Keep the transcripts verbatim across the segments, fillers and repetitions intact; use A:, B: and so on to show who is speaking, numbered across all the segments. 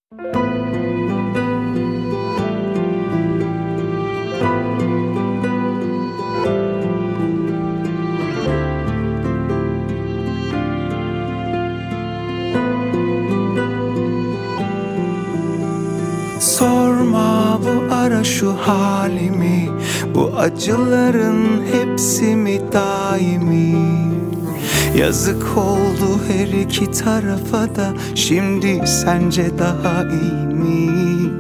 A: Sorma bu ara şu halimi, bu acıların hepsi mi daimi? Yazık oldu her iki tarafa da, şimdi sence daha iyi mi?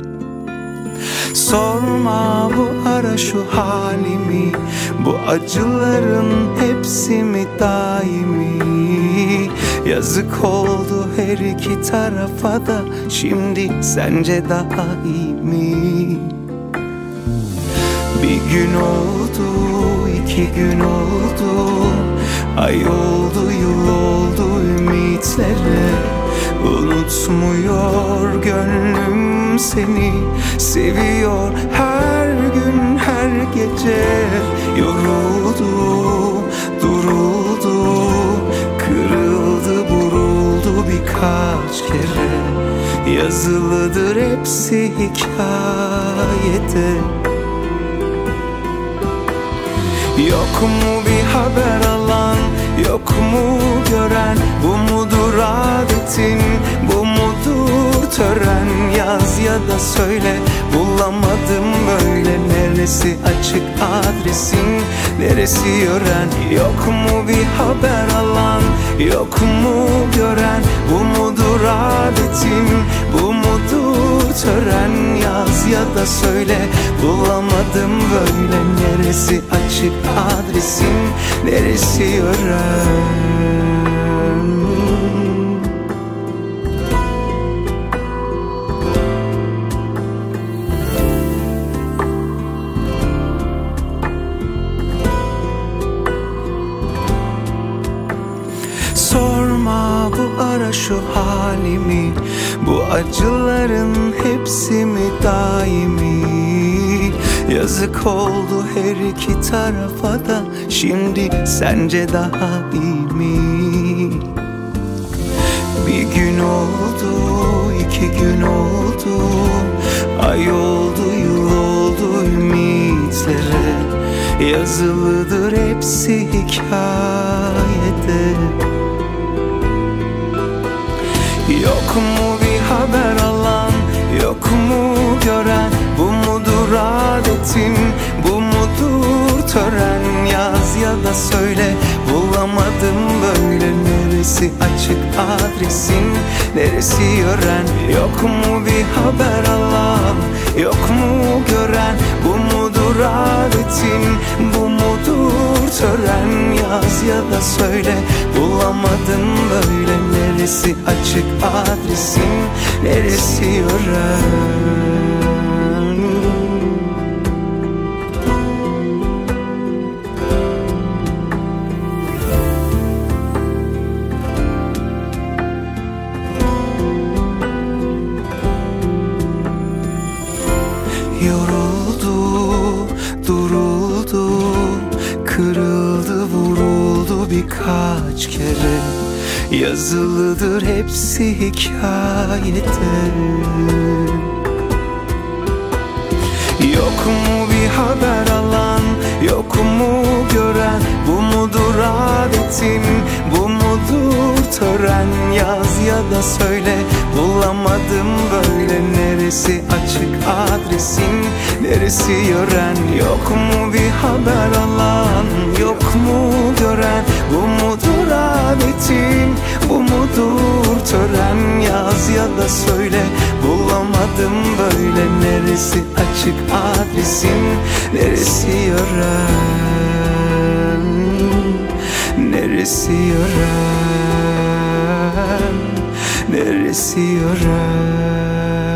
A: Sorma bu ara şu halimi, bu acıların hepsi mi daimi? Yazık oldu her iki tarafa da, şimdi sence daha iyi mi? Bir gün oldu, iki gün oldu, ay oldu, yıl oldu ümitlere. Unutmuyor gönlüm seni, seviyor her gün her gece. Yoruldu, duruldu, kırıldı, vuruldu birkaç kere. Yazılıdır hepsi hikayede. Yok mu bir haber alan, yok mu gören? Bu mudur adetin, bu mudur tören? Yaz ya da söyle, bulamadım böyle. Neresi açık adresin, neresi yören? Yok mu bir haber alan, yok mu gören? Bu mudur adetin, bu mudur tören? Yaz ya da söyle, bulamadım böyle. Neresi açık adresin, neresi yören? Sorma bu ara şu halimi, bu acıların hepsi mi daimi? Yazık oldu her iki tarafa da, şimdi sence daha iyi mi? Bir gün oldu, iki gün oldu, ay oldu, yıl oldu ümitlere. Yazılıdır hepsi hikayede. Yok mu bir haber alan, yok mu gören? Bu mudur adetin, bu mudur tören? Yaz ya da söyle, bulamadım böyle. Neresi açık adresin, neresi yören? Yok mu bir haber alan, yok mu gören? Bu mudur adetin, bu mudur tören? Yaz ya da söyle, bulamadım böyle. Neresi açık adresin, neresi yören? Yoruldu, duruldu, kırıldı, vuruldu birkaç kere. Yazılıdır hepsi hikayede. Yok mu bir haber alan, yok mu gören? Bu mudur adetin, bu mudur tören? Yaz ya da söyle, bulamadım böyle. Neresi açık adresin, neresi yören? Yok mu bir haber alan, yok mu gören? Bu mudur adetin, bu mudur tören? Yaz ya da söyle, bulamadım böyle. Neresi açık adresin, neresi yören? Neresi yören? Neresi yören?